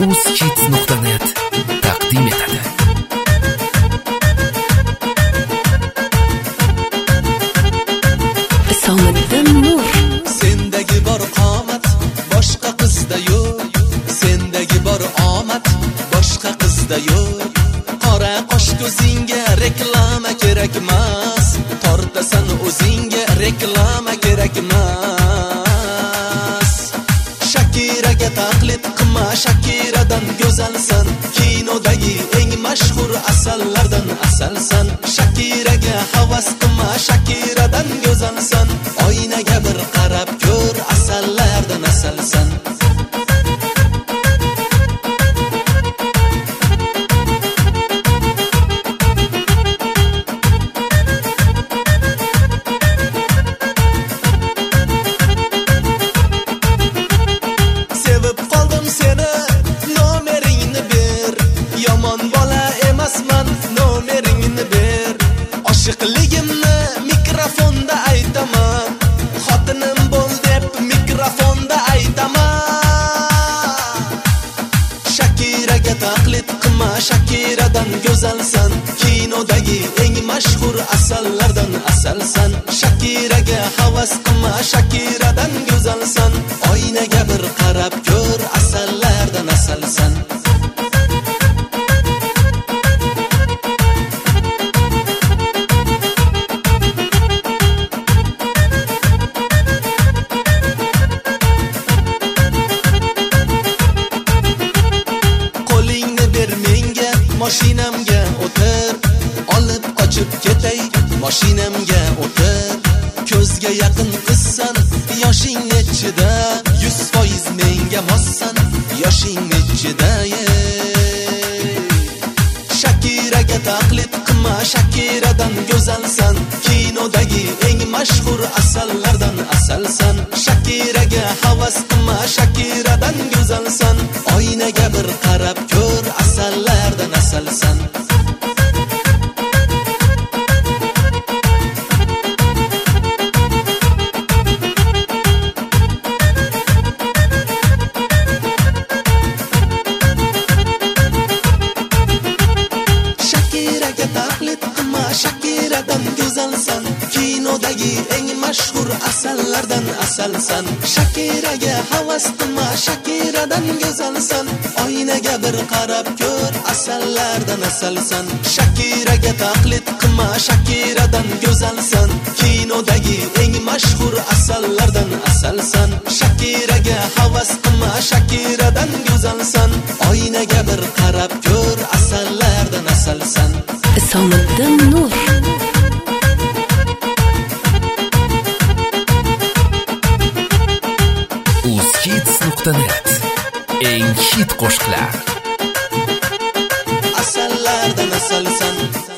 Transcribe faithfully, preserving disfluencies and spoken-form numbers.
uzkids nuqta net taqdim etadi. Isomiddin Nur. Sendagi bor qomat boshqa qizda yo'q, sendagi bor omad boshqa qizda yo'q. Qora qosh ko'zingga reklama kerak emas, tortasan o'zingga reklama kerak emas. Shakiraga taqlid qilma, Shakiradan go'zalsan, kinodagi eng mashhur asallardan asalsan. Shakiraga havas qilma, Shakiradan go'zalsan, oynaga bir qarab ko'r, asallardan asalsan. Sevib qoldim seni, nomeringni ber. Yomon bola emasman, nomeringni ber. Oshiqligimni mikrofonda aytaman, xotinim bo'l deb mikrofonda aytaman. Shakiraga taqlid qilma, Shakiradan go'zalsan, kinodagi eng mashhur asallardan asalsan. Shakiraga havas qilma, Shakiradan go'zalsan, oynaga bir qarab ko'r, asallardan asalsan. Qo'lingni ber menga, mashinamga o'tir, olib qochib ketay, mashinamga o'tir. Ko'zga yaqin qizsan, yoshing nechida? yuz foiz menga mossan, yoshing nechida? Shakiraga taqlid qilma, Shakiradan go'zalsan, kinodagi eng mashhur asallardan asalsan. Shakiraga havas qilma, Shakiradan go'zalsan, oynaga bir qarab ko'r, asallardan asalsan. Shakiraga taqlid qilma, Shakiradan go'zalsan, kinodagi eng mashhur asallardan asalsan. Shakiraga havas qilma, Shakiradan go'zalsan, oynaga bir qarab ko'r, asallardan asalsan. Shakiraga taqlid qilma, Shakiradan go'zalsan, kinodagi eng mashhur asallardan asalsan. Shakiraga havas qilma, Shakiradan go'zalsan, oynaga bir qarab ko'r, asallardan asalsan. Isomiddin Nur. uzkids nuqta net eng hit qo'shiqlar. Asallardan asalsan.